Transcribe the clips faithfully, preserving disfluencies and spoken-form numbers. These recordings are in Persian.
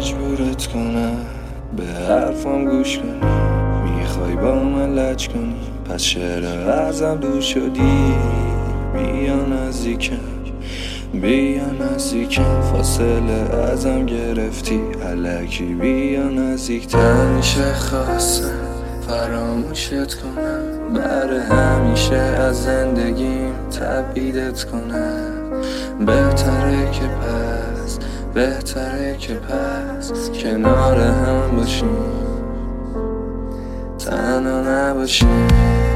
مجبورت کنم به حرفم گوش کنی، میخوای با من لج کنی پس چرا ازم دور شدی؟ بیا نزدیکم بیا نزدیکم، فاصله ازم گرفتی الکی بیا نزدیکتر. همیشه خواستم فراموشت کنم، بر همیشه از زندگیم تبعیدت کنم. بهتره که پس بهتره که پس کنار هم باشیم، تنها نباشیم.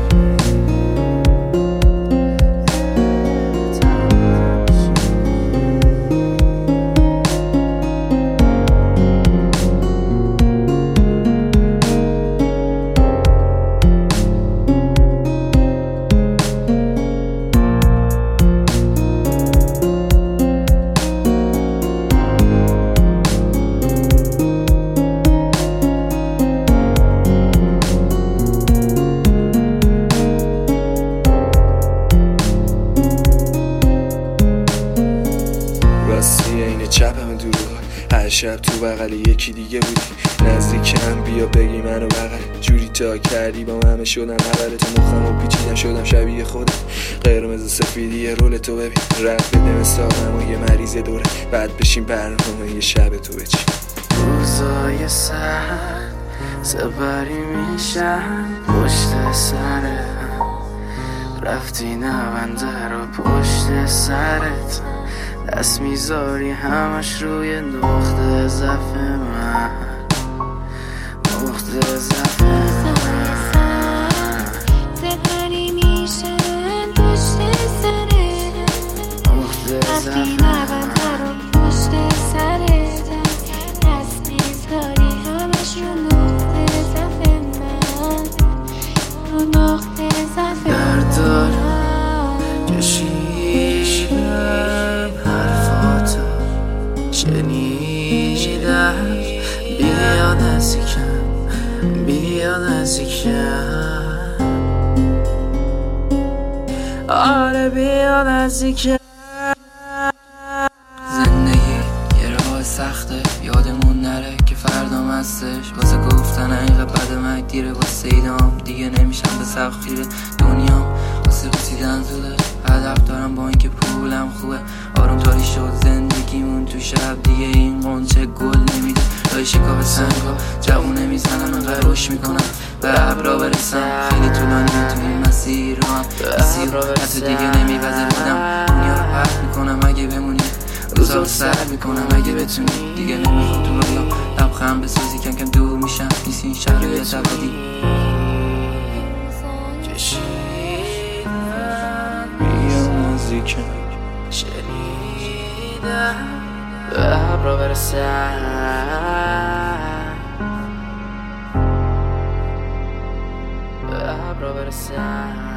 راستی اینه چپم دورو، هر شب تو بغل یکی دیگه بودی. نزدیکم بیا بگی منو بغل، جوری تا کردی با همه شدن اول تو مخم و پیچیدم شدم شبیه خودم. قرمز سفیدی رول تو ببین، رد بده مثالم و یه مریض دوره، بعد بشیم برنامه یه شب تو بچین. روزای سخت سپری میشن پشت سرم، رفتی نونده رو پشت سرت، دست میذاری همش روی نقطه ضعف من، نقطه ضعف من. سپری میشن پشت سرت، رفتی نونده رو پشت سرت، دست میذاری همش رو نقطه ضعف من، رو نقطه ضعف من. درد دارم کشیدم حرفاتو شنیدم، بیا نزدیکم بیا نزدیکم، آره بیا نزدیکم. زندگی یه راه سخته، یادمون نره که فردا مستش، واسه گفتن اینقدر بد مرگ دیره، واسه ایدام دیگه نمیشم به سقف خیره دنیام، واسه رسیدن زوده هدف دارم با اینکه پولم خوبه. آروم جاری شد زندگیمون تو شب دیگه، این قنچه گل نمیده رای شکاف سنگا، جوونه میزنم انقدر روش میکنم به ابرا برسم. خیلی طولانی تو این مسیر رو هم مسیر حتی دیگه نمیوزه بودم، دنیا رو پرد میکنم اگه بمونی، روزا رو سر میکنم اگه بتونی. دیگه نمیخوام تو رویا لبخند بسازی، کم کم دور میشم نیست این شرایط ابدی. بیا نزدیکم شنیدم به ابرا برسم، به ابرا برسم.